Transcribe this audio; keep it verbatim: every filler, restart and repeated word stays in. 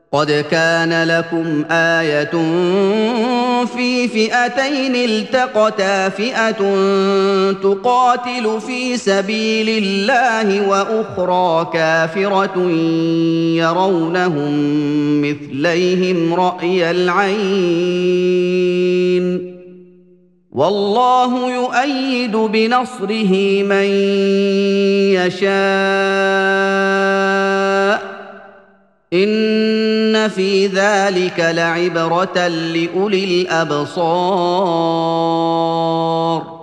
قد كان لكم آية في فئتين التقتا فئة تقاتل في سبيل الله وأخرى كافرة يرونهم مثليهم رأي العين والله يؤيد بنصره من يشاء إن في ذلك لعبرة لأولي الأبصار